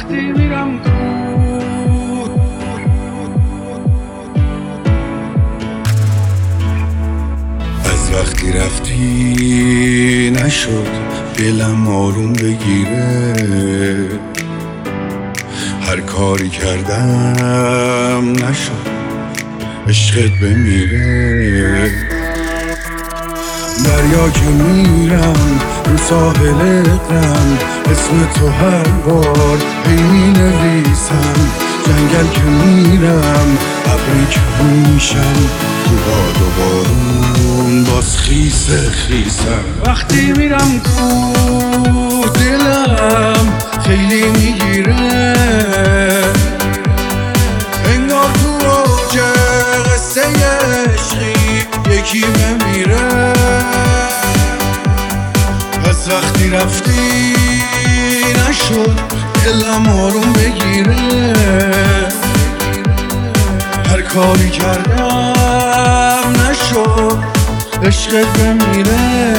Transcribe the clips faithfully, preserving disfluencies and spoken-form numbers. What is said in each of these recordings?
وقتی میرم تو از وقتی رفتی نشد دلم آروم بگیره، هر کاری کردم نشد عشقت بمیره. دریا که میرم رو ساحل اقرم، اسم تو هر بار هی می نویسم. جنگل که میرم ابری که میشم، تو باد و بارون باز خیسه خیسم. وقتی میرم تو دلم خیلی میگیره، انگار تو اوج قصه عشقی یکی بمیره. پس وقتی رفتی نشد دلم آروم بگیره، هر کاری کردم نشد عشقت بمیره.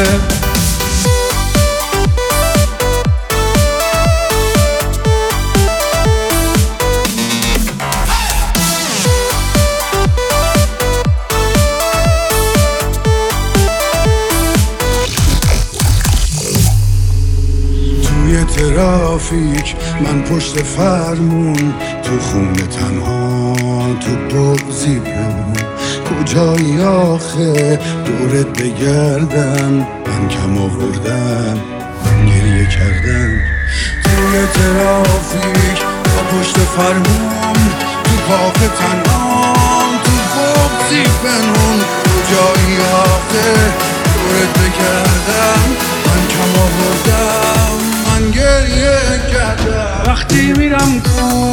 توی ترافیک من پشت فرمون، تو خونه تنها تو بغضی بمون. کجایی آخه دورت بگردم، من کم آوردم من گریه کردم. توی ترافیک من پشت فرمون، تو کاخ تنها تو بغضی بمون. کجایی آخه دورت بگردم، من کم آوردم من گریه کردم. وقتی میرم تو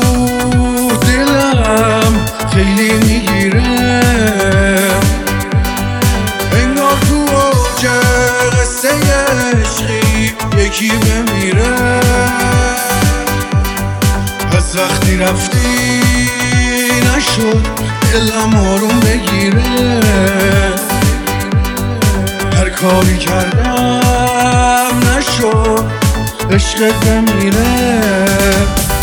دلم خیلی میگیره، انگار تو اوج قصه عشقی یکی بمیره. پس وقتی رفتی نشد دلم آروم بگیره، هر کاری کردم نشد عشقت بمیره.